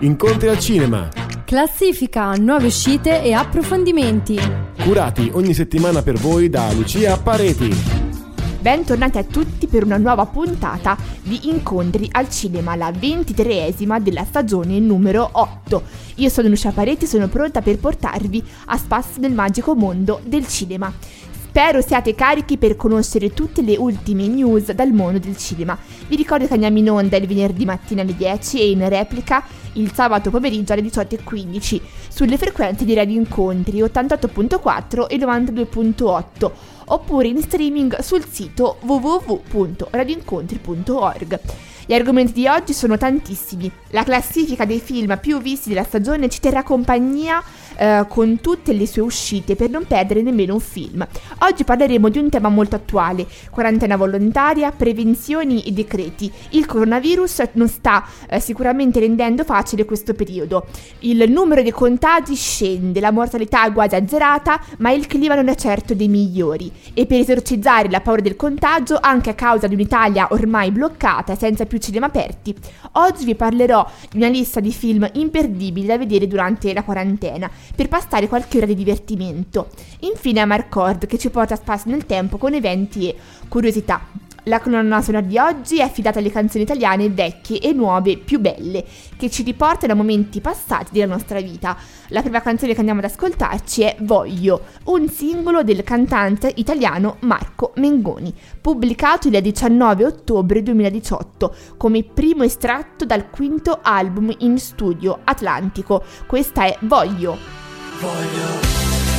Incontri al cinema. Classifica, nuove uscite e approfondimenti. Curati ogni settimana per voi da Lucia Pareti. Bentornati a tutti per una nuova puntata di Incontri al cinema, la 23esima della stagione numero 8. Io sono Lucia Pareti e sono pronta per portarvi a spasso nel magico mondo del cinema. Spero siate carichi per conoscere tutte le ultime news dal mondo del cinema. Vi ricordo che andiamo in onda il venerdì mattina alle 10 e in replica il sabato pomeriggio alle 18:15 sulle frequenze di Radio Incontri 88.4 e 92.8 oppure in streaming sul sito www.radioincontri.org. Gli argomenti di oggi sono tantissimi. La classifica dei film più visti della stagione ci terrà compagnia con tutte le sue uscite per non perdere nemmeno un film. Oggi parleremo di un tema molto attuale: quarantena volontaria, prevenzioni e decreti. Il coronavirus non sta sicuramente rendendo facile questo periodo. Il numero dei contagi scende, la mortalità è quasi azzerata, ma il clima non è certo dei migliori. E per esorcizzare la paura del contagio, anche a causa di un'Italia ormai bloccata e senza più cinema aperti, oggi vi parlerò di una lista di film imperdibili da vedere durante la quarantena, per passare qualche ora di divertimento. Infine Amarcord, che ci porta a spasso nel tempo con eventi e curiosità. La colonna sonora di oggi è affidata alle canzoni italiane vecchie e nuove più belle, che ci riportano a momenti passati della nostra vita. La prima canzone che andiamo ad ascoltarci è Voglio, un singolo del cantante italiano Marco Mengoni, pubblicato il 19 ottobre 2018 come primo estratto dal quinto album in studio Atlantico. Questa è Voglio. Voglio.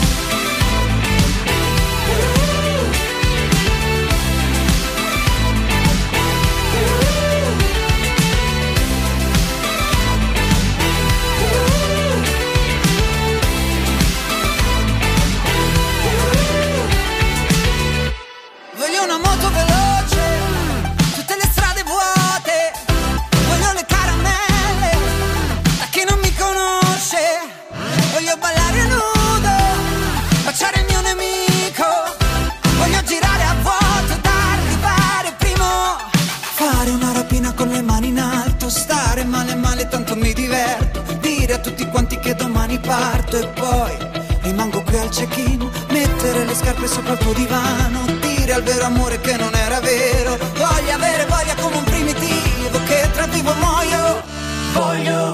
Una moto veloce, tutte le strade vuote, voglio le caramelle, da chi non mi conosce, voglio ballare nudo, baciare il mio nemico, voglio girare a vuoto, da arrivare primo, fare una rapina con le mani in alto, stare male male tanto mi diverto, dire a tutti quanti che domani parto e poi rimango qui al check-in, mettere le scarpe sopra il tuo divano, dire al vero amore che non era vero, voglio avere voglia come un primitivo che tra vivo e muoio, voglio.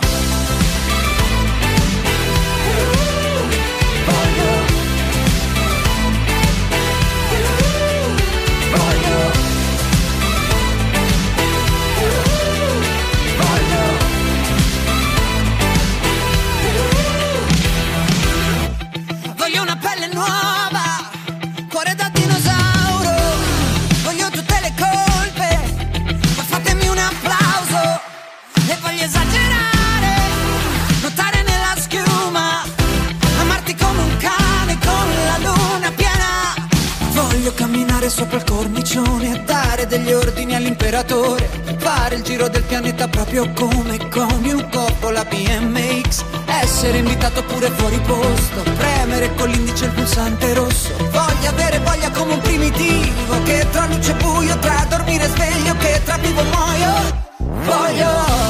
Voglio una pelle nuova, cuore da dinosauro, voglio tutte le colpe, ma fatemi un applauso, e voglio esagerare, nuotare nella schiuma, amarti come un cane con la luna piena, voglio camminare sopra il cornicione e dare degli ordini all'imperatore, fare il giro del pianeta proprio come un Coppola BMX, essere invitato pure fuori posto, premere con l'indice il pulsante rosso, voglio avere voglia come un primitivo che tra luce e buio, tra dormire e sveglio, che tra vivo e muoio, voglio.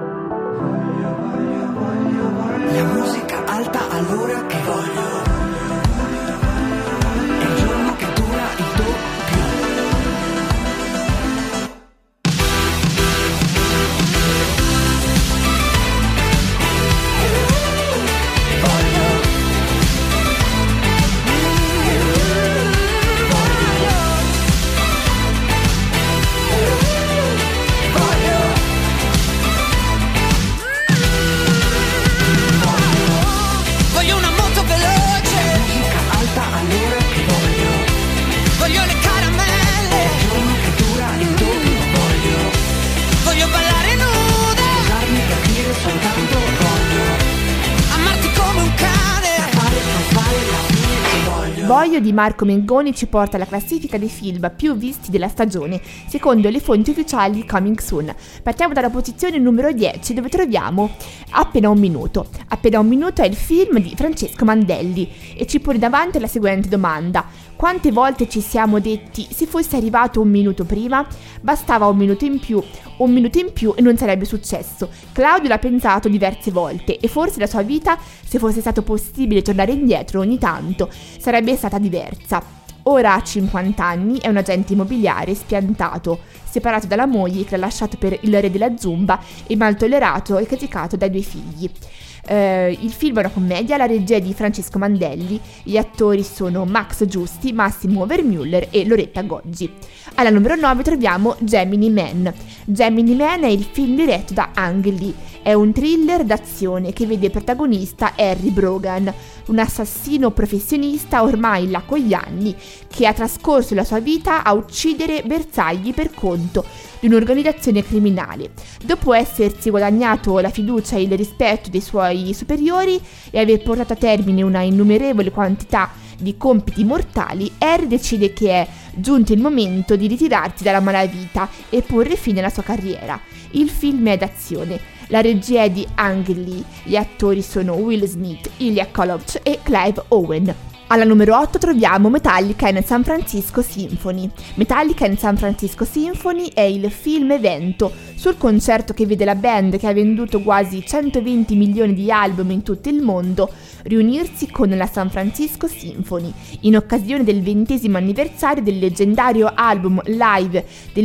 La musica alta all'ora che voglio. Savoio di Marco Mengoni ci porta alla classifica dei film più visti della stagione, secondo le fonti ufficiali di Coming Soon. Partiamo dalla posizione numero 10, dove troviamo Appena un minuto. Appena un minuto è il film di Francesco Mandelli e ci pone davanti la seguente domanda: quante volte ci siamo detti se fosse arrivato un minuto prima? Bastava un minuto in più e non sarebbe successo. Claudio l'ha pensato diverse volte e forse la sua vita, se fosse stato possibile tornare indietro ogni tanto, sarebbe stata diversa. Ora ha 50 anni, è un agente immobiliare spiantato, separato dalla moglie che l'ha lasciato per il re della Zumba e mal tollerato e criticato dai 2 figli. Il film è una commedia, la regia è di Francesco Mandelli, gli attori sono Max Giusti, Massimo Vermüller e Loretta Goggi. Alla numero 9 troviamo Gemini Man. Gemini Man è il film diretto da Ang Lee, è un thriller d'azione che vede protagonista Harry Brogan, un assassino professionista ormai là con gli anni che ha trascorso la sua vita a uccidere bersagli per conto di un'organizzazione criminale. Dopo essersi guadagnato la fiducia e il rispetto dei suoi superiori e aver portato a termine una innumerevole quantità di compiti mortali, Harry decide che è giunto il momento di ritirarsi dalla malavita e porre fine alla sua carriera. Il film è d'azione, la regia è di Ang Lee, gli attori sono Will Smith, Ilya Koloch e Clive Owen. Alla numero 8 troviamo Metallica in San Francisco Symphony. Metallica in San Francisco Symphony è il film evento sul concerto che vede la band, che ha venduto quasi 120 milioni di album in tutto il mondo, riunirsi con la San Francisco Symphony in occasione del 20° anniversario del leggendario album live del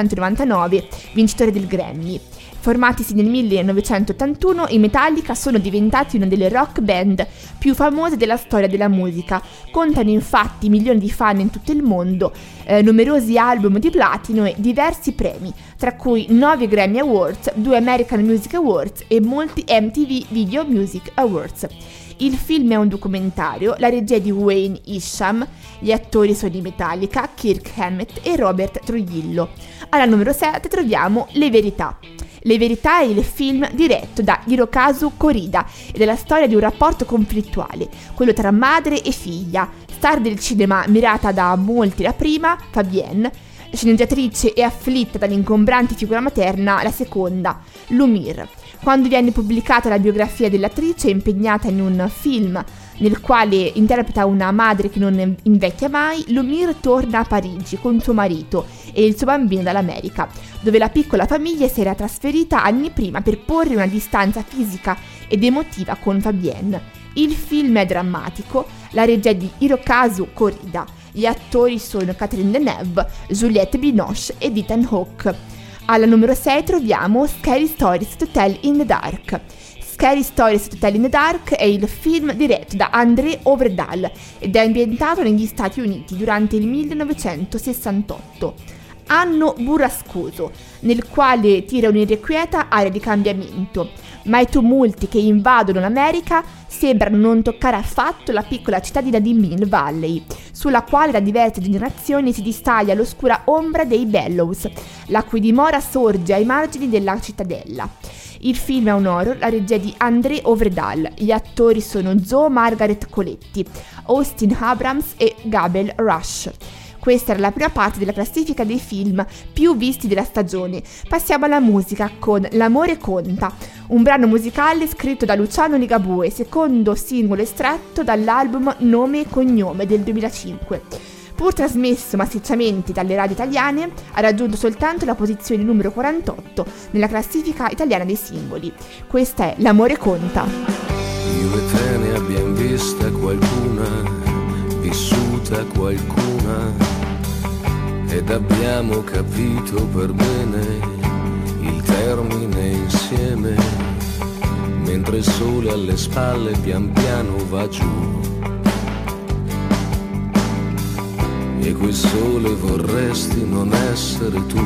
1999, vincitore del Grammy. Formatisi nel 1981, i Metallica sono diventati una delle rock band più famose della storia della musica. Contano infatti milioni di fan in tutto il mondo, numerosi album di platino e diversi premi, tra cui 9 Grammy Awards, 2 American Music Awards e molti MTV Video Music Awards. Il film è un documentario, la regia è di Wayne Isham, gli attori sono di Metallica, Kirk Hammett e Robert Trujillo. Alla numero 7 troviamo Le Verità. Le Verità è il film diretto da Hirokazu Korida ed è la storia di un rapporto conflittuale, quello tra madre e figlia. Star del cinema mirata da molti la prima, Fabienne, sceneggiatrice e afflitta dall'ingombrante figura materna, la seconda, Lumir. Quando viene pubblicata la biografia dell'attrice impegnata in un film nel quale interpreta una madre che non invecchia mai, Lumir torna a Parigi con suo marito e il suo bambino dall'America, dove la piccola famiglia si era trasferita anni prima per porre una distanza fisica ed emotiva con Fabienne. Il film è drammatico, la regia è di Hirokazu Korida, gli attori sono Catherine Deneuve, Juliette Binoche ed Ethan Hawke. Alla numero 6 troviamo Scary Stories to Tell in the Dark. Scary Stories to Tell in the Dark è il film diretto da André Øvredal ed è ambientato negli Stati Uniti durante il 1968. Anno burrascoso, nel quale tira un'irrequieta aria di cambiamento, ma i tumulti che invadono l'America sembrano non toccare affatto la piccola cittadina di Mill Valley, sulla quale da diverse generazioni si distaglia l'oscura ombra dei Bellows, la cui dimora sorge ai margini della cittadella. Il film è un horror, la regia è di André Øvredal, gli attori sono Zoe Margaret Coletti, Austin Abrams e Gabel Rush. Questa era la prima parte della classifica dei film più visti della stagione. Passiamo alla musica con L'amore conta, un brano musicale scritto da Luciano Ligabue, secondo singolo estratto dall'album Nome e Cognome del 2005. Pur trasmesso massicciamente dalle radio italiane, ha raggiunto soltanto la posizione numero 48 nella classifica italiana dei singoli. Questa è L'amore conta. Io e te ne abbiamo vista qualcuna, vissuta qualcuna, ed abbiamo capito per bene il termine insieme, mentre il sole alle spalle pian piano va giù. E quel sole vorresti non essere tu.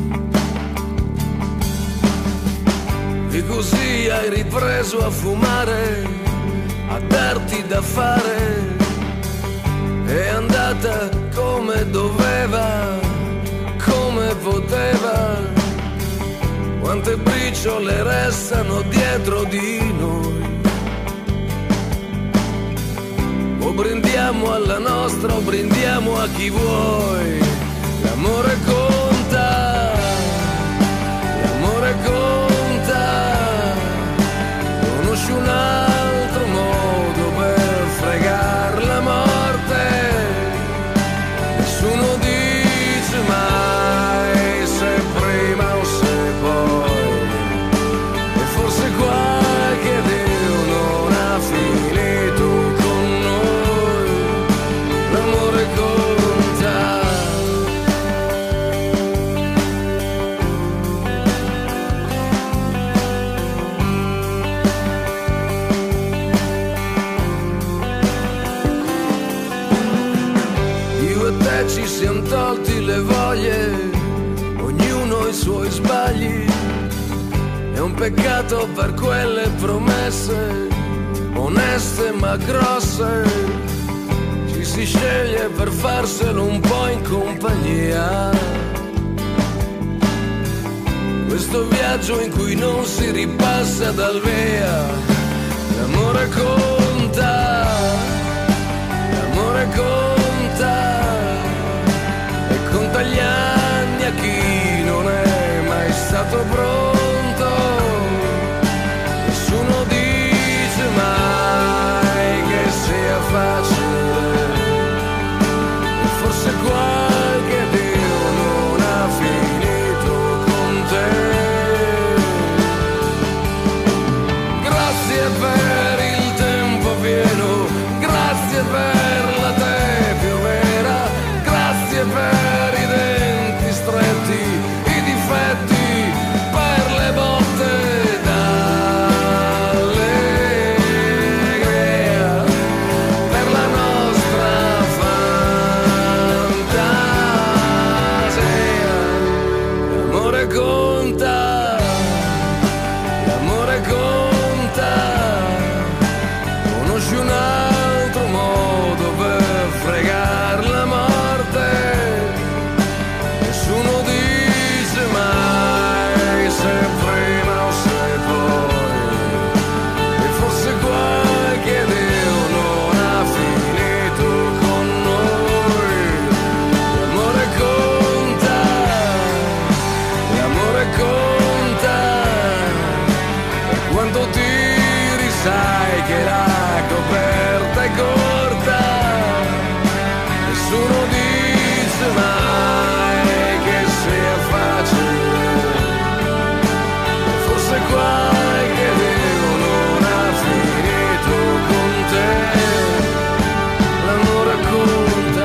E così hai ripreso a fumare, a darti da fare. È andata come doveva, come poteva. Quante briciole restano dietro di noi. Oh brindiamo alla nostra o brindiamo a chi vuoi. L'amore conta, l'amore conta. Conosci un altro modo per fregar la morte? Nessuno dice mai se prima o se poi. E forse qualche Dio non ha finito con noi. L'amore conta. Io e te ci siamo tolti le voglie, ognuno i suoi sbagli. È un peccato per quelle promesse, oneste ma grosse. Ci si sceglie per farselo un po' in compagnia. Questo viaggio in cui non si ripassa dal via. L'amore conta, l'amore conta. E conta gli anni a chi non è mai stato pronto. Nessuno dice mai che sia facile. E forse qualche Dio non ha finito con te. Grazie per il tempo pieno, grazie per la te più vera, grazie per i denti stretti, i difetti, per le botte d'allegria, per la nostra fantasia. L'amore conta, l'amore conta. Conosci un altro modo per fregar la morte? Nessuno dice mai se prima o se poi. E forse qualche Dio non ha finito con noi. L'amore conta, l'amore conta. E quando tiri sai che la coperta è corta. Nessuno dice mai che sia facile. Forse qualche Dio non ha finito con te. L'amore conta.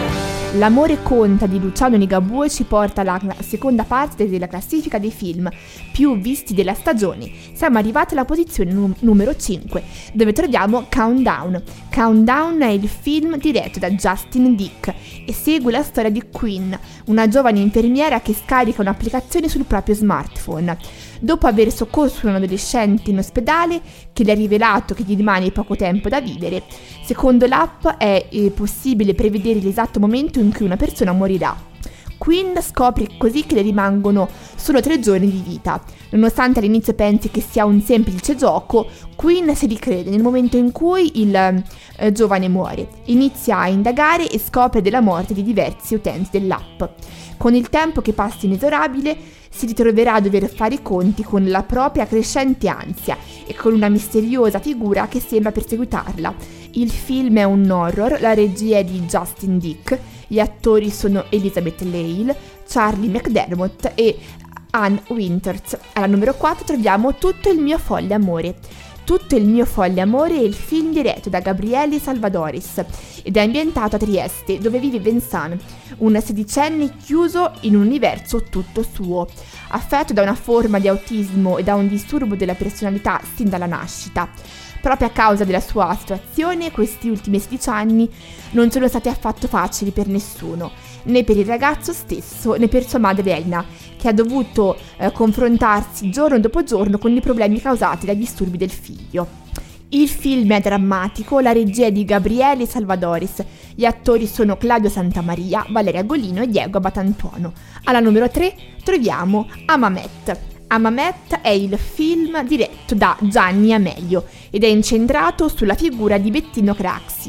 L'amore conta di Luciano Ligabue ci porta alla seconda parte della classifica dei film più visti della stagione. Siamo arrivati alla posizione numero 5, dove troviamo Countdown. Countdown è il film diretto da Justin Dick e segue la storia di Quinn, una giovane infermiera che scarica un'applicazione sul proprio smartphone. Dopo aver soccorso un adolescente in ospedale che le ha rivelato che gli rimane poco tempo da vivere, secondo l'app è possibile prevedere l'esatto momento in cui una persona morirà. Quinn scopre così che le rimangono solo 3 giorni di vita. Nonostante all'inizio pensi che sia un semplice gioco, Quinn si ricrede nel momento in cui il giovane muore. Inizia a indagare e scopre della morte di diversi utenti dell'app. Con il tempo che passa inesorabile, si ritroverà a dover fare i conti con la propria crescente ansia e con una misteriosa figura che sembra perseguitarla. Il film è un horror, la regia è di Justin Dick, gli attori sono Elizabeth Lale, Charlie McDermott e Ann Winters. Alla numero 4 troviamo Tutto il mio folle amore. Tutto il mio folle amore è il film diretto da Gabriele Salvadoris ed è ambientato a Trieste, dove vive Vincent, un 16enne chiuso in un universo tutto suo, affetto da una forma di autismo e da un disturbo della personalità sin dalla nascita. Proprio a causa della sua situazione, questi ultimi 16 anni non sono stati affatto facili per nessuno, né per il ragazzo stesso né per sua madre Elena, che ha dovuto confrontarsi giorno dopo giorno con i problemi causati dai disturbi del figlio. Il film è drammatico, la regia è di Gabriele Salvadoris, gli attori sono Claudio Santamaria, Valeria Golino e Diego Abatantuono. Alla numero 3 troviamo Amamet. Amamet è il film diretto da Gianni Amelio ed è incentrato sulla figura di Bettino Craxi.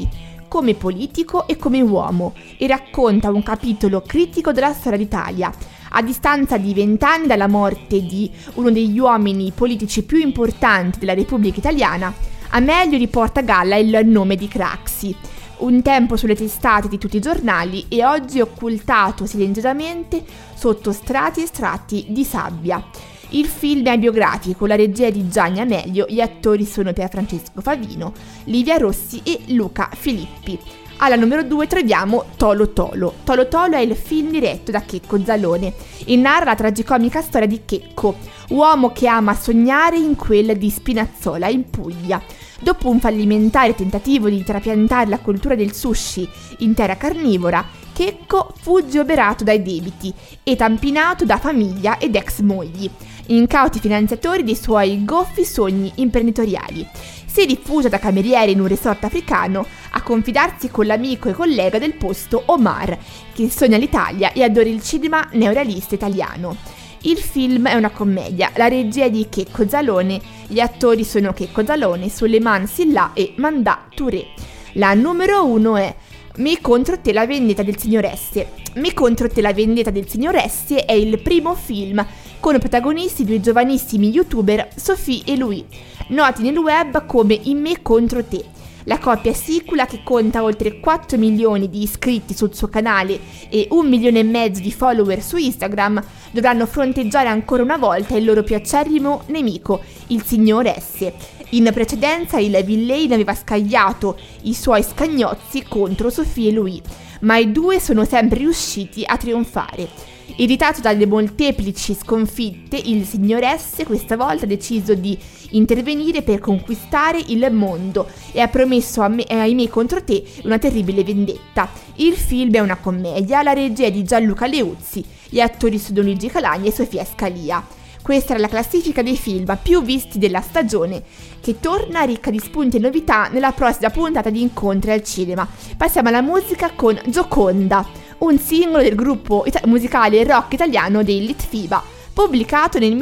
come politico e come uomo, e racconta un capitolo critico della storia d'Italia. A distanza di 20 anni dalla morte di uno degli uomini politici più importanti della Repubblica Italiana, Amelio riporta a galla il nome di Craxi, un tempo sulle testate di tutti i giornali e oggi occultato silenziosamente sotto strati e strati di sabbia. Il film è biografico, la regia è di Gianni Amelio, gli attori sono Pierfrancesco Favino, Livia Rossi e Luca Filippi. Alla numero 2 troviamo Tolo Tolo. Tolo Tolo è il film diretto da Checco Zalone e narra la tragicomica storia di Checco, uomo che ama sognare in quel di Spinazzola, in Puglia. Dopo un fallimentare tentativo di trapiantare la cultura del sushi in terra carnivora, Checco fugge oberato dai debiti e tampinato da famiglia ed ex mogli, incauti finanziatori dei suoi goffi sogni imprenditoriali. Si rifugia da cameriere in un resort africano a confidarsi con l'amico e collega del posto Omar, che sogna l'Italia e adora il cinema neorealista italiano. Il film è una commedia, la regia è di Checco Zalone, gli attori sono Checco Zalone, Suleiman Silla e Mandà Touré. La numero 1 è Me contro te la vendetta del signor S. Me contro te la vendetta del signor S è il primo film con protagonisti due giovanissimi youtuber Sophie e Louis, noti nel web come In me contro te. La coppia sicula, che conta oltre 4 milioni di iscritti sul suo canale e 1,5 milioni di follower su Instagram, dovranno fronteggiare ancora una volta il loro più acerrimo nemico, il signor S. In precedenza il villain aveva scagliato i suoi scagnozzi contro Sophie e Louis, ma i due sono sempre riusciti a trionfare. Irritato dalle molteplici sconfitte, il signor S questa volta ha deciso di intervenire per conquistare il mondo e ha promesso ai me contro te una terribile vendetta. Il film è una commedia, la regia è di Gianluca Leuzzi, gli attori sono Luigi Calagna e Sofia Scalia. Questa era la classifica dei film più visti della stagione, che torna ricca di spunti e novità nella prossima puntata di Incontri al Cinema. Passiamo alla musica con Gioconda, un singolo del gruppo musicale rock italiano dei Litfiba, pubblicato nel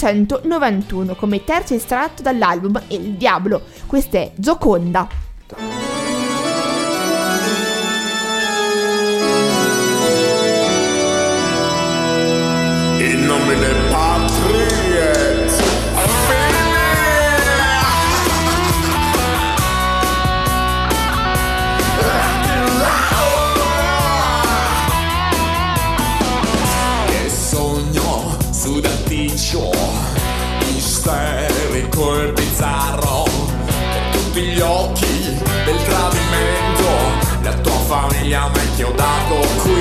1991 come terzo estratto dall'album El Diablo. Questa è Gioconda. In nomine Patria et che sogno sudaticcio, isterico e bizzarro, con tutti gli occhi del tradimento, la tua famiglia mi ha chiodato qui.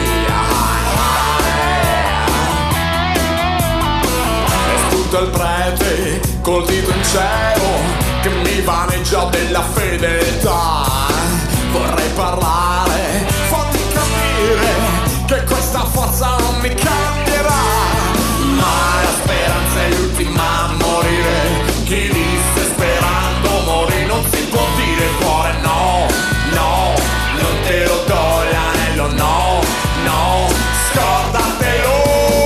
Il prete col dito in cielo che mi vaneggia della fedeltà. Vorrei parlare, farti capire che questa forza non mi cambierà. Ma la speranza è l'ultima a morire. Chi disse sperando morì, non si può dire cuore no, no, non te lo do l'anello, no, no, scordatelo.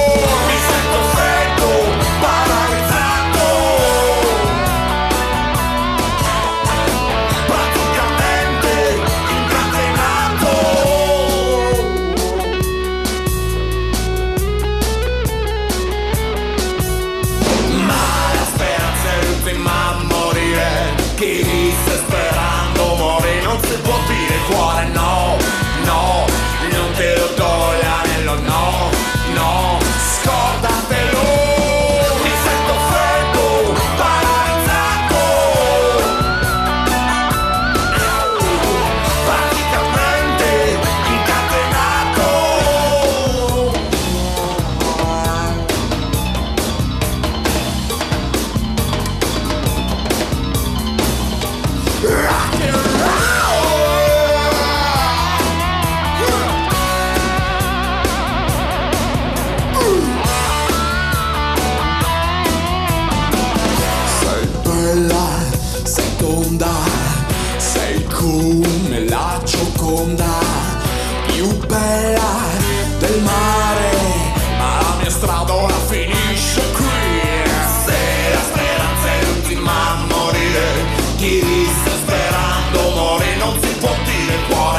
Cuore no, no, non te lo do l'anello, no, no, scordatelo. Mi sento freddo, paralizzato, praticamente incatenato. Rock and roll. Sei tonda, sei come la Gioconda, più bella del mare, ma la mia strada ora finisce qui. Se la speranza è l'ultima a morire, chi sta sperando muore, non si può dire cuore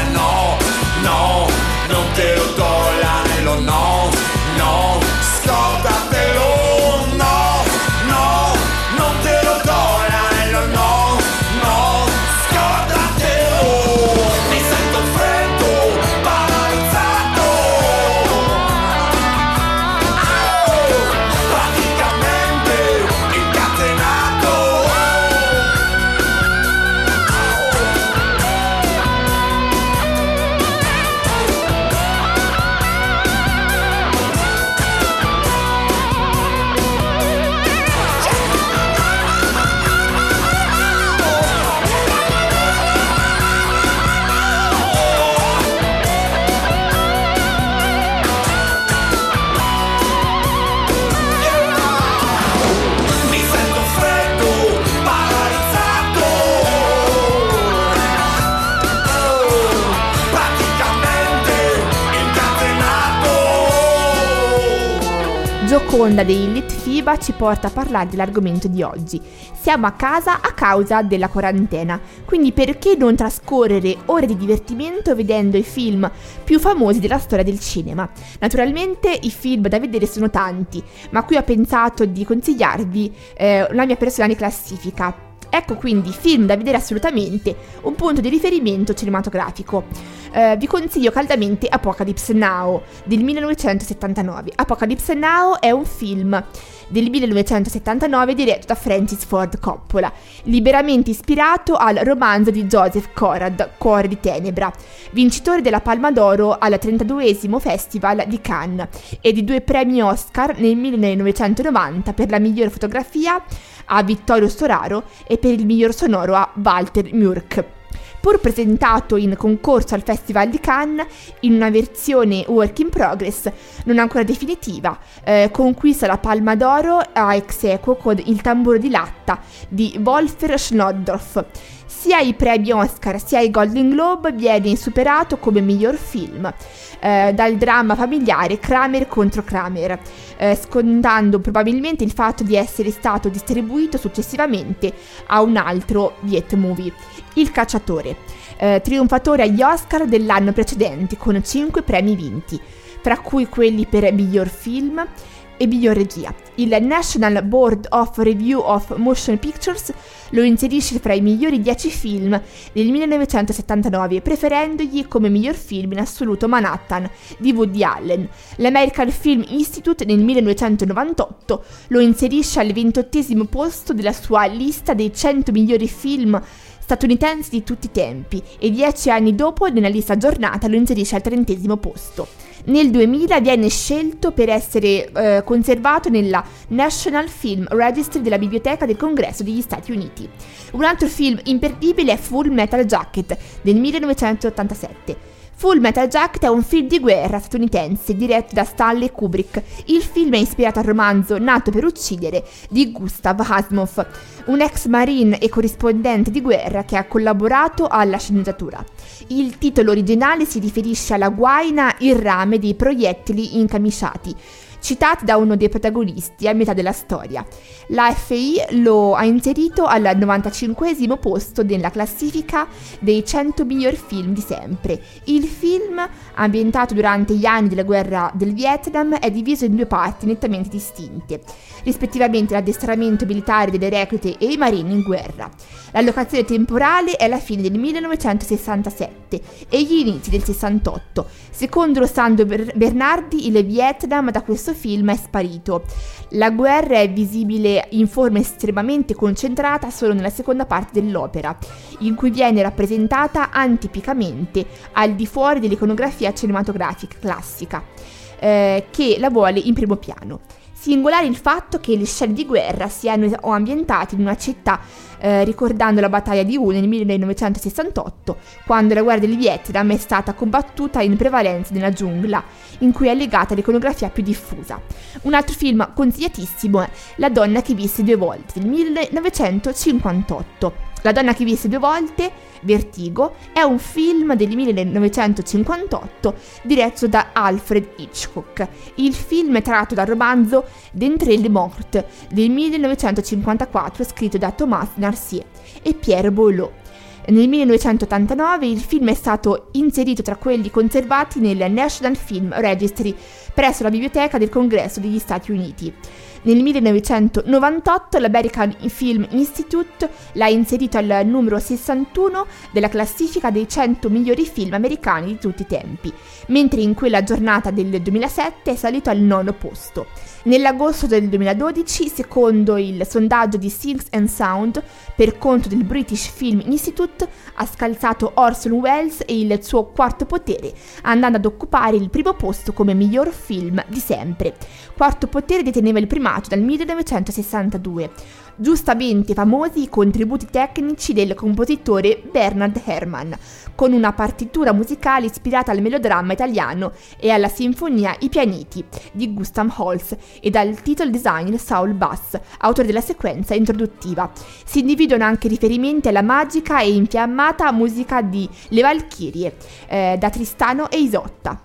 Gioconda dei Litfiba ci porta a parlare dell'argomento di oggi. Siamo a casa a causa della quarantena, quindi perché non trascorrere ore di divertimento vedendo i film più famosi della storia del cinema? Naturalmente i film da vedere sono tanti, ma qui ho pensato di consigliarvi la mia personale classifica. Ecco quindi film da vedere assolutamente, un punto di riferimento cinematografico. Vi consiglio caldamente Apocalypse Now del 1979. Apocalypse Now è un film del 1979 diretto da Francis Ford Coppola, liberamente ispirato al romanzo di Joseph Conrad, Cuore di Tenebra, vincitore della Palma d'Oro al 32esimo Festival di Cannes e di 2 premi Oscar nel 1990 per la miglior fotografia a Vittorio Storaro e per il miglior sonoro a Walter Murch. Pur presentato in concorso al Festival di Cannes in una versione work in progress non ancora definitiva, conquista la Palma d'Oro a ex aequo con Il tamburo di latta di Wolfgang Schnodorf. Sia i premi Oscar sia i Golden Globe viene superato come miglior film dal dramma familiare Kramer contro Kramer, scontando probabilmente il fatto di essere stato distribuito successivamente a un altro Viet Movie. Il cacciatore, trionfatore agli Oscar dell'anno precedente con 5 premi vinti, tra cui quelli per miglior film e miglior regia. Il National Board of Review of Motion Pictures lo inserisce fra i migliori 10 film del 1979, preferendogli come miglior film in assoluto Manhattan di Woody Allen. L'American Film Institute nel 1998 lo inserisce al 28esimo posto della sua lista dei 100 migliori film statunitensi di tutti i tempi e 10 anni dopo, nella lista aggiornata, lo inserisce al 30esimo posto. Nel 2000 viene scelto per essere conservato nella National Film Registry della Biblioteca del Congresso degli Stati Uniti. Un altro film imperdibile è Full Metal Jacket del 1987. Full Metal Jacket è un film di guerra statunitense diretto da Stanley Kubrick. Il film è ispirato al romanzo Nato per uccidere di Gustav Asimov, un ex marine e corrispondente di guerra che ha collaborato alla sceneggiatura. Il titolo originale si riferisce alla guaina in rame dei proiettili incamiciati, citati da uno dei protagonisti a metà della storia. La FI lo ha inserito al 95esimo posto nella classifica dei 100 migliori film di sempre. Il film, ambientato durante gli anni della guerra del Vietnam, è diviso in 2 parti nettamente distinte, rispettivamente l'addestramento militare delle reclute e i marini in guerra. La locazione temporale è la fine del 1967 e gli inizi del 68. Secondo Sandro Bernardi, il Vietnam da questo film è sparito. La guerra è visibile in forma estremamente concentrata solo nella seconda parte dell'opera, in cui viene rappresentata antipicamente al di fuori dell'iconografia cinematografica classica, che la vuole in primo piano. Singolare il fatto che le scene di guerra siano ambientate in una città, ricordando la battaglia di Hue nel 1968, quando la guerra del Vietnam è stata combattuta in prevalenza nella giungla, in cui è legata l'iconografia più diffusa. Un altro film consigliatissimo è La donna che visse 2 volte del 1958. La donna che visse 2 volte, Vertigo, è un film del 1958 diretto da Alfred Hitchcock. Il film è tratto dal romanzo D'entre les morts del 1954 scritto da Thomas Narcier e Pierre Boileau. Nel 1989 il film è stato inserito tra quelli conservati nel National Film Registry presso la Biblioteca del Congresso degli Stati Uniti. Nel 1998 l'American Film Institute l'ha inserito al numero 61 della classifica dei 100 migliori film americani di tutti i tempi, mentre in quella giornata del 2007 è salito al 9° posto. Nell'agosto del 2012, secondo il sondaggio di Sight and Sound per conto del British Film Institute, ha scalzato Orson Welles e il suo Quarto potere, andando ad occupare il primo posto come miglior film di sempre. Quarto potere deteneva il primato dal 1962. Giustamente famosi i contributi tecnici del compositore Bernard Herrmann, con una partitura musicale ispirata al melodramma italiano e alla sinfonia I pianeti di Gustav Holst e dal title design Saul Bass, autore della sequenza introduttiva. Si individuano anche riferimenti alla magica e infiammata musica di Le Valchirie, da Tristano e Isotta.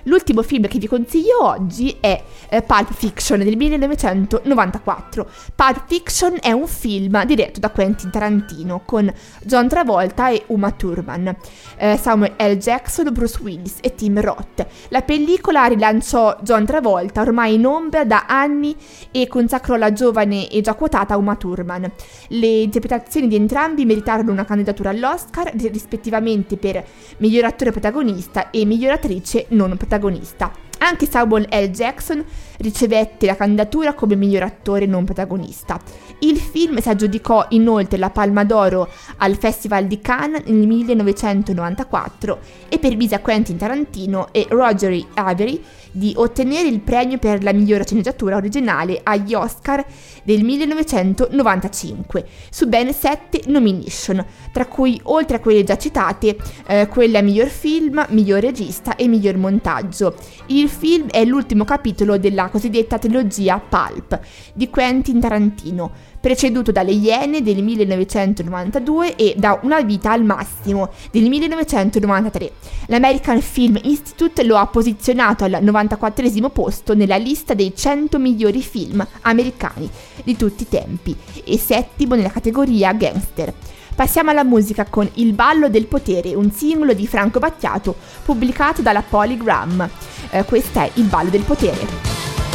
L'ultimo film che vi consiglio oggi è Pulp Fiction del 1994. Pulp Fiction è un film diretto da Quentin Tarantino con John Travolta e Uma Thurman, Samuel L. Jackson, Bruce Willis e Tim Roth. La pellicola rilanciò John Travolta, ormai in ombra da anni, e consacrò la giovane e già quotata Uma Thurman. Le interpretazioni di entrambi meritarono una candidatura all'Oscar, rispettivamente per miglior attore protagonista e miglior attrice non protagonista. Anche Samuel L. Jackson ricevette la candidatura come miglior attore non protagonista. Il film si aggiudicò inoltre la Palma d'Oro al Festival di Cannes nel 1994 e permise a Quentin Tarantino e Roger Avary di ottenere il premio per la migliore sceneggiatura originale agli Oscar del 1995 su ben 7 nomination, tra cui, oltre a quelle già citate, quelle a miglior film, miglior regista e miglior montaggio. Il film è l'ultimo capitolo della cosiddetta trilogia Pulp di Quentin Tarantino, preceduto dalle Iene del 1992 e da Una vita al massimo del 1993. L'American Film Institute lo ha posizionato al 94esimo posto nella lista dei 100 migliori film americani di tutti i tempi e settimo nella categoria gangster. Passiamo alla musica con Il ballo del potere, un singolo di Franco Battiato pubblicato dalla Polygram. Questo è Il ballo del potere.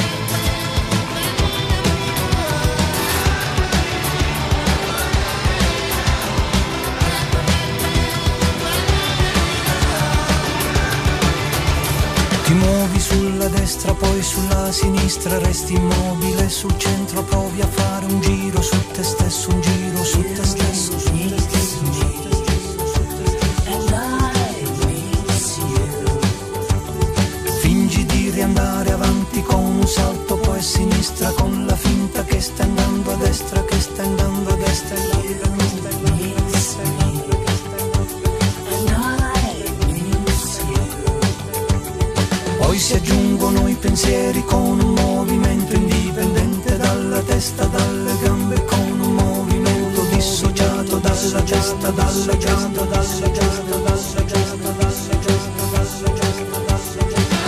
Ti muovi sulla destra, poi sulla sinistra, resti immobile sul centro, provi a fare un giro su te stesso, un giro su te stesso. Fingi di riandare avanti con un salto, poi a sinistra, con la finta che stai andando a destra, che stai andando a destra. Poi si aggiungono i pensieri con un movimento indipendente dalla testa, dalle gambe, con un movimento dissociato dalla testa, dalla giasta, dalla giasta, dalla giasta, dalla giasta, dalla giasta, dalla giasta.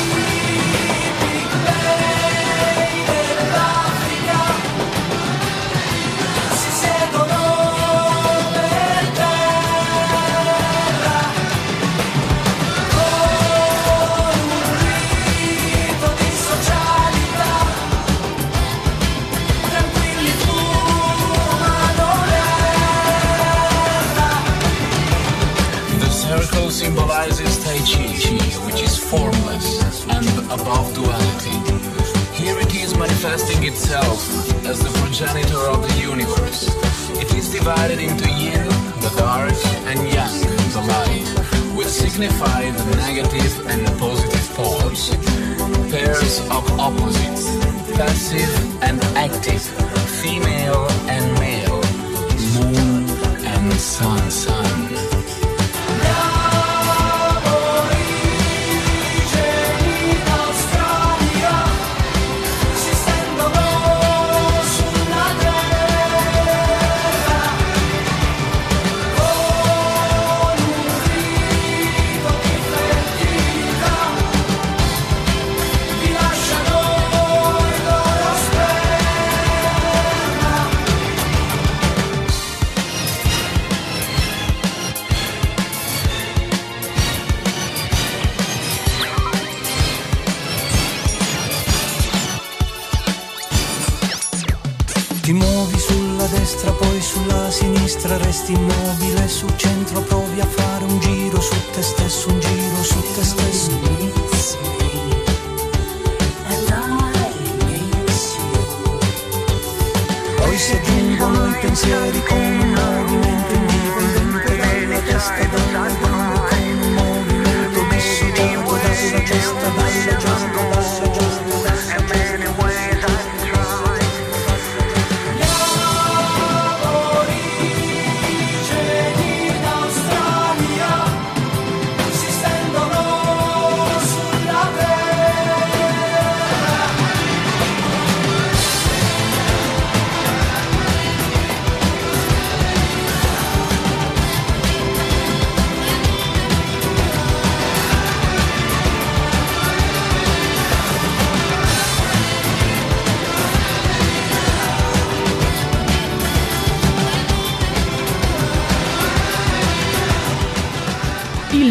Dell'Africa si seguono per terra con un rito di socialità, tranquilli fumano l'erba. The circle symbolizes Tai Chi, which is formless and above duality. Here it is manifesting itself as the progenitor of the universe. It is divided into yin, the dark, and yang, the light, which signify the negative and positive poles, pairs of opposites, passive and active, female and male, moon and sun. Ti muovi sulla destra, poi sulla sinistra, resti immobile sul centro, provi a fare un giro su te stesso, un giro su te stesso. Poi si aggiungono i pensieri con un movimento indipendente dalla testa, dalle gambe, con un movimento dissociato dalla testa, dalla giasta, dalla giasta.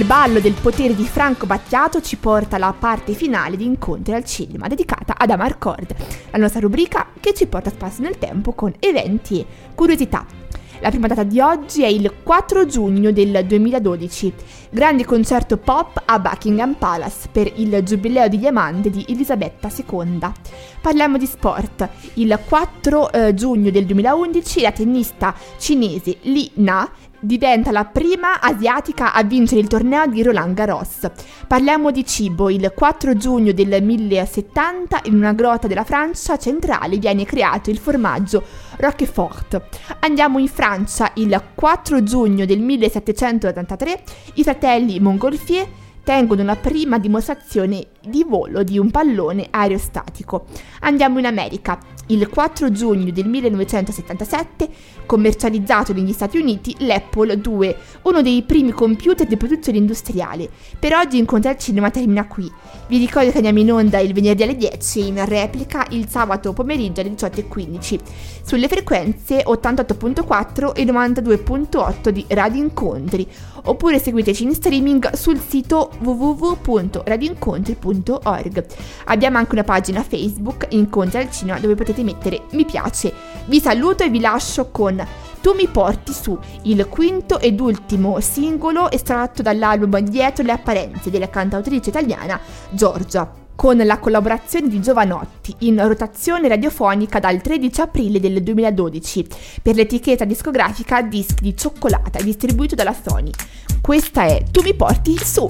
Il ballo del potere di Franco Battiato ci porta alla parte finale di Incontri al Cinema, dedicata ad Amarcord, la nostra rubrica che ci porta a spasso nel tempo con eventi e curiosità. La prima data di oggi è il 4 giugno del 2012, grande concerto pop a Buckingham Palace per il giubileo di diamante di Elisabetta II. Parliamo di sport. Il 4 giugno del 2011 la tennista cinese Li Na diventa la prima asiatica a vincere il torneo di Roland Garros. Parliamo di cibo. Il 4 giugno del 1070 in una grotta della Francia centrale viene creato il formaggio Roquefort. Andiamo in Francia. Il 4 giugno del 1783 i fratelli Montgolfier tengono la prima dimostrazione di volo di un pallone aerostatico. Andiamo in America. Il 4 giugno del 1977, commercializzato negli Stati Uniti, l'Apple II, uno dei primi computer di produzione industriale. Per oggi Incontri al Cinema termina qui. Vi ricordo che andiamo in onda il venerdì alle 10 e in replica il sabato pomeriggio alle 18:15 sulle frequenze 88.4 e 92.8 di Radio Incontri, oppure seguiteci in streaming sul sito www.radioincontri.org. Abbiamo anche una pagina Facebook, Incontri al Cinema, dove potete mettere mi piace. Vi saluto e vi lascio con Tu mi porti su, il quinto ed ultimo singolo estratto dall'album Dietro le apparenze della cantautrice italiana Giorgia, con la collaborazione di Giovanotti, in rotazione radiofonica dal 13 aprile del 2012 per l'etichetta discografica Dischi di Cioccolata, distribuito dalla Sony. Questa è Tu mi porti su.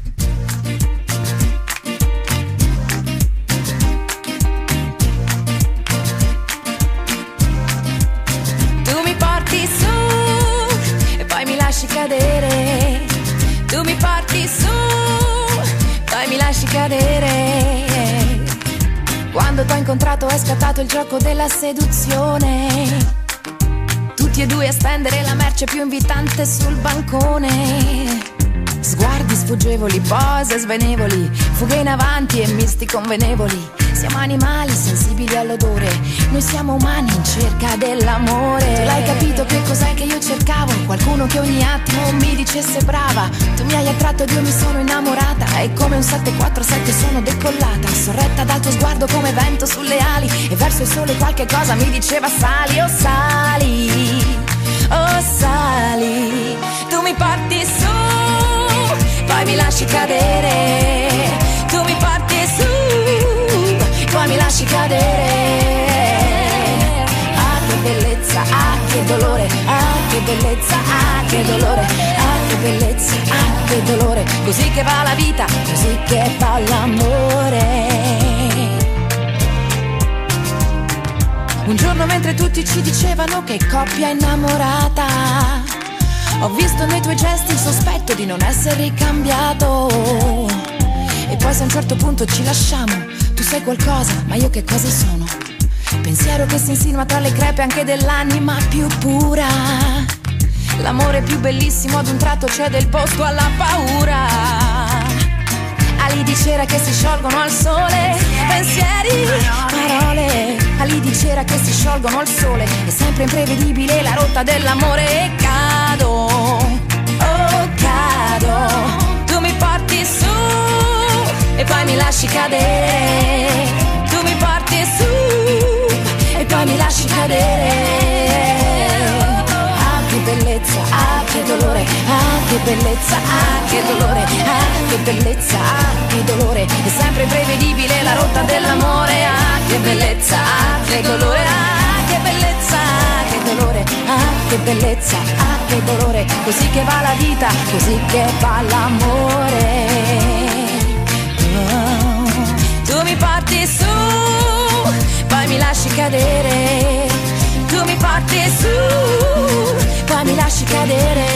Cadere, tu mi porti su, poi mi lasci cadere. Quando t'ho incontrato è scattato il gioco della seduzione, tutti e due a stendere la merce più invitante sul bancone. Sguardi sfuggevoli, pose svenevoli, fughe in avanti e misti convenevoli. Siamo animali sensibili all'odore, noi siamo umani in cerca dell'amore. Tu l'hai capito che cos'è che io cercavo? Qualcuno che ogni attimo mi dicesse brava. Tu mi hai attratto ed io mi sono innamorata, e come un 747 sono decollata, sorretta dal tuo sguardo come vento sulle ali, e verso il sole qualche cosa mi diceva sali, oh sali, oh sali. Tu mi porti su, poi mi lasci cadere. Tu mi porti su, poi mi lasci cadere. Ah che bellezza, ah che dolore, ah che bellezza, ah che dolore, ah che bellezza, ah che dolore. Così che va la vita, così che va l'amore. Un giorno mentre tutti ci dicevano che coppia innamorata, ho visto nei tuoi gesti il sospetto di non essere ricambiato. E poi se a un certo punto ci lasciamo, tu sei qualcosa, ma io che cosa sono? Pensiero che si insinua tra le crepe anche dell'anima più pura. L'amore più bellissimo ad un tratto cede il posto alla paura. Ali di cera che si sciolgono al sole, pensieri, parole. Ali di cera che si sciolgono al sole, è sempre imprevedibile la rotta dell'amore. E cado, oh cado. Tu mi porti su e poi mi lasci cadere. Tu mi porti su e poi mi lasci cadere. Ah che bellezza, ah che dolore, ah che bellezza, ah che dolore, ah che bellezza, ah che dolore. È sempre imprevedibile la rotta dell'amore. Ah che bellezza, ah che dolore, ah che bellezza, ah che dolore, ah che bellezza, ah che dolore. Così che va la vita, così che va l'amore. Tu mi porti su, poi mi lasci cadere. Tu mi porti su, poi mi lasci cadere.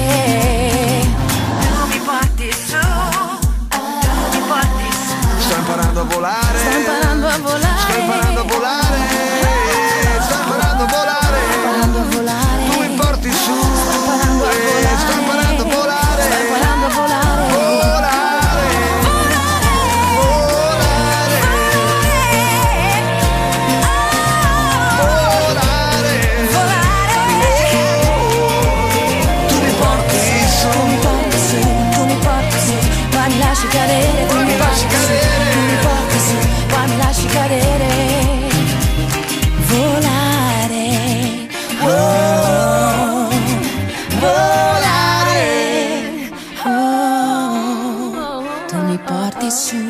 Tu mi porti su, tu mi porti su. Sto imparando a volare. Sto imparando a volare. Sto imparando a volare. Sto imparando a volare. Sto imparando a volare. Tu mi porti su. Sto imparando a volare. Sto imparando a volare. Sto imparando a volare. nessuno.